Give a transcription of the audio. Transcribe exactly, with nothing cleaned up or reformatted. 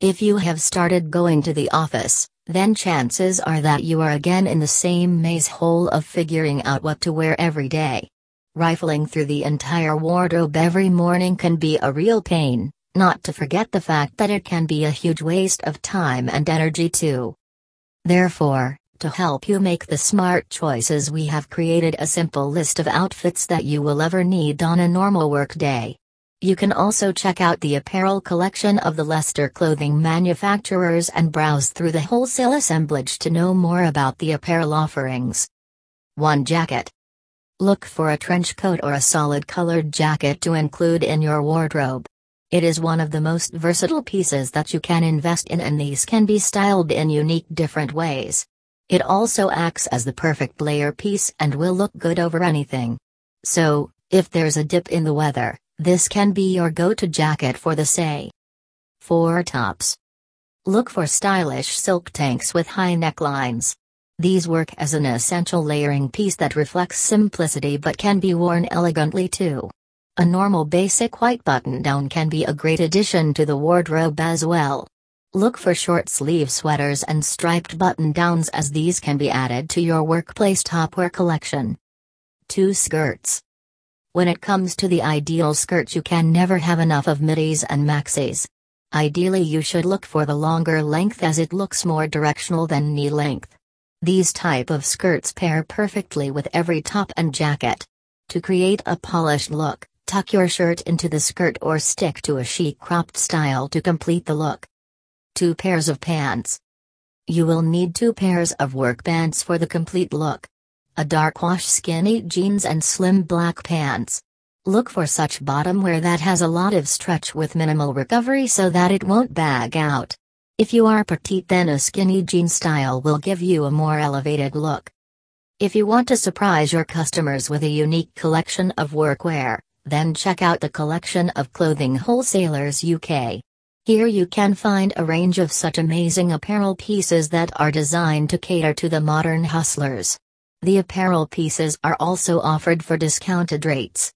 If you have started going to the office, then chances are that you are again in the same maze hole of figuring out what to wear every day. Rifling through the entire wardrobe every morning can be a real pain, not to forget the fact that it can be a huge waste of time and energy too. Therefore, to help you make the smart choices, we have created a simple list of outfits that you will ever need on a normal work day. You can also check out the apparel collection of the Leicester clothing manufacturers and browse through the wholesale assemblage to know more about the apparel offerings. one Jacket. Look for a trench coat or a solid colored jacket to include in your wardrobe. It is one of the most versatile pieces that you can invest in, and these can be styled in unique different ways. It also acts as the perfect layer piece and will look good over anything. So, if there's a dip in the weather, this can be your go-to jacket for the say. four Tops. Look for stylish silk tanks with high necklines. These work as an essential layering piece that reflects simplicity but can be worn elegantly too. A normal basic white button-down can be a great addition to the wardrobe as well. Look for short-sleeve sweaters and striped button-downs, as these can be added to your workplace topwear collection. two Skirts. When it comes to the ideal skirt, you can never have enough of middies and maxis. Ideally, you should look for the longer length, as it looks more directional than knee length. These type of skirts pair perfectly with every top and jacket. To create a polished look, tuck your shirt into the skirt or stick to a chic cropped style to complete the look. two Pairs of pants. You will need two pairs of work pants for the complete look. A dark wash skinny jeans and slim black pants. Look for such bottom wear that has a lot of stretch with minimal recovery so that it won't bag out. If you are petite, then a skinny jean style will give you a more elevated look. If you want to surprise your customers with a unique collection of workwear, then check out the collection of Clothing Wholesalers U K. Here you can find a range of such amazing apparel pieces that are designed to cater to the modern hustlers. The apparel pieces are also offered for discounted rates.